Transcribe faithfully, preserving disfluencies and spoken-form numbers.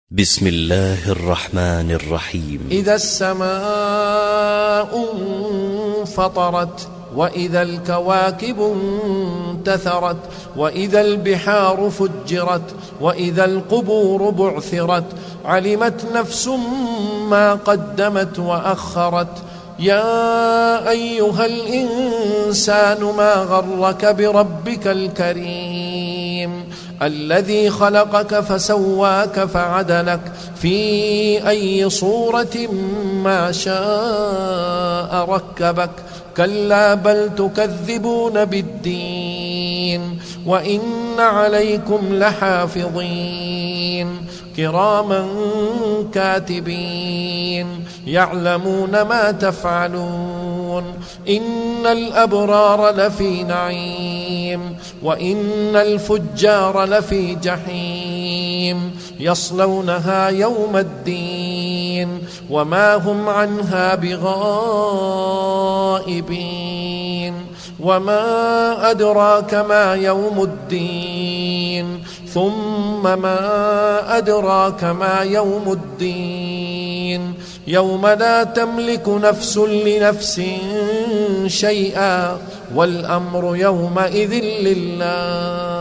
بسم الله الرحمن الرحيم. إذا السماء انفطرت وإذا الكواكب انتثرت وإذا البحار فجرت وإذا القبور بعثرت علمت نفس ما قدمت وأخرت. يا أيها الإنسان ما غرك بربك الكريم الذي خلقك فسواك فعدلك في أي صورة ما شاء ركبك. كلا بل تكذبون بالدين وإن عليكم لحافظين كراما كاتبين يعلمون ما تفعلون. إن الأبرار لفي نعيم وإن الفجار لفي جحيم يصلونها يوم الدين وما هم عنها بغائبين. وما أدراك ما يوم الدين ثم ما أدراك ما يوم الدين يوم لا تملك نفس لنفس شيئا والأمر يومئذ لله.